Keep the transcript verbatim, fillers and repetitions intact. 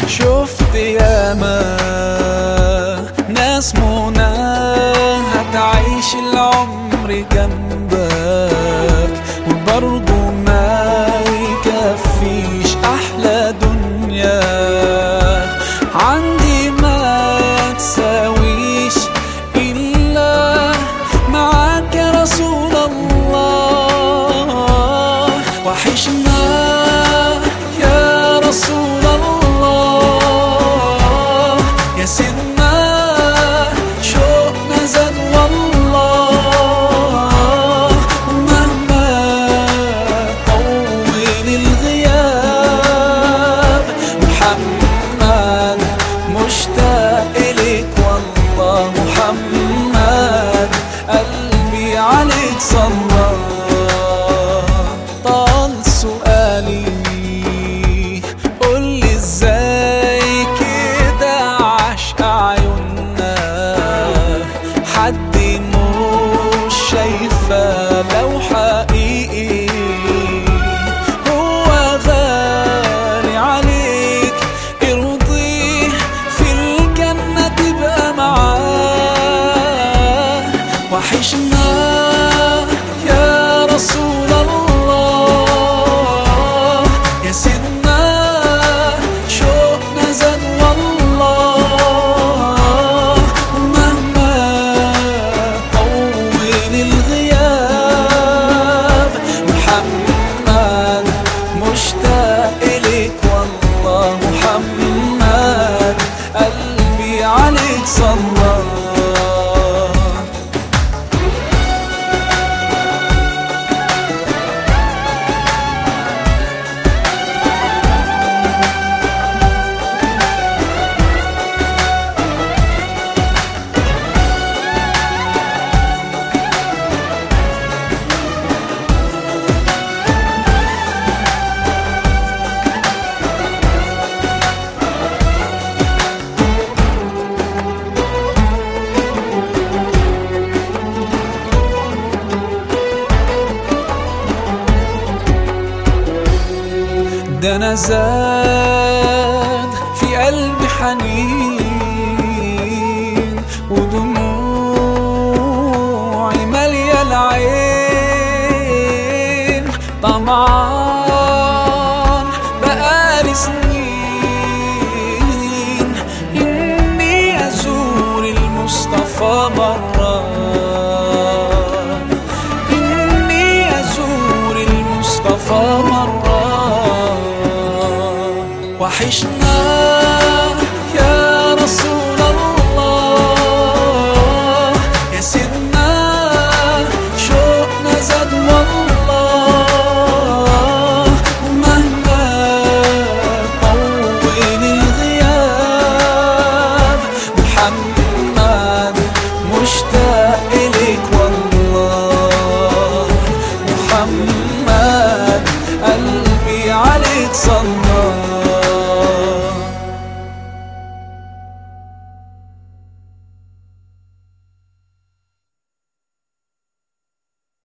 شفت ياما ناس منى هتعيش العمر جنبك وبرضه ما يكفيش أحلى دنيا عندي ما تساويش إلا معاك يا رسول الله. وحشنا يا رسول الله، يا سيدنا شوقنا زاد والله. مهما طول الغياب محمد مشتاق إليك والله. محمد قلبي عليك صلى. طال سؤالي قولي ازاي كده عشق عيوننا حد مش شايفة لو حقيقي هو غالي عليك ارضيه في الجنة تبقى معاه. وحشنا يا رسول الله، يا سيدنا شوقنا زاد والله. مهما طول الغياب محمد مشتاق إليك والله. محمد قلبي عليك صلى. ده أنا زاد في قلبي حنين ودموعي مالية العين. طمعان بقالي سنين إني أزور المصطفى مرة، إني أزور المصطفى مرة. وحشنا يا رسول الله، يا سيدنا شوقنا زاد والله. مهما طول الغياب محمد مشتاق